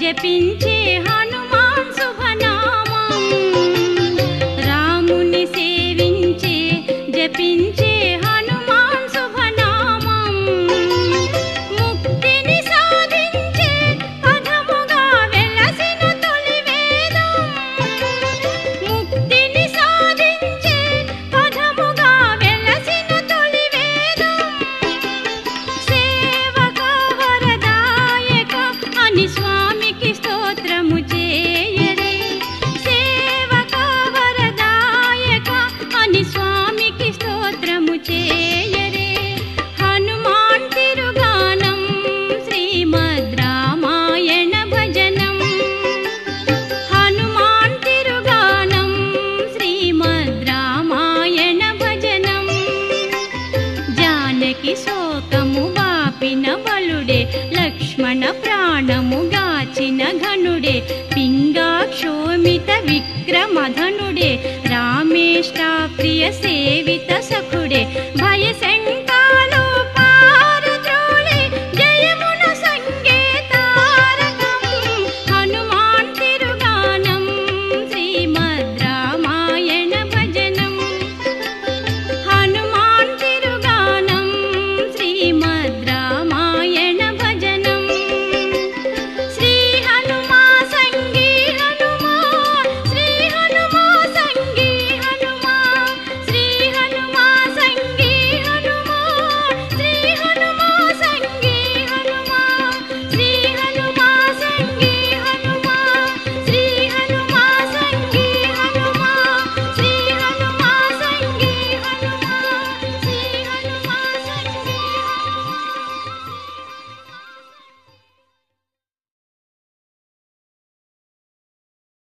జపించే హనుమాన్ శుభనామం రాముని సేవించే జపించే హనుమాన్ శుభనామం ముక్తిని సాధించే పదముగా వెలసిన తొలి వేదం ముక్తిని సాధించే పదముగా వెలసిన తొలి వేదం సేవక వరదాయక అని స్వామికి స్తోత్రము చేయరే సేవక వరదాయక అని స్వామికి స్తోత్రము చేయరే హనుమాన్ తిరుగానం శ్రీమద్ రామాయణ భజనం హనుమాన్ తిరుగానం శ్రీమద్ రామాయణ భజనం జానకి శోకము వాపిన బలుడే లక్ష్మణ ప్రాణము గాచిన ఘనుడే పింగాక్షోమిత విక్రమధనుడే రామేష్టా ప్రియ సేవిత సఖుడే భయశంకర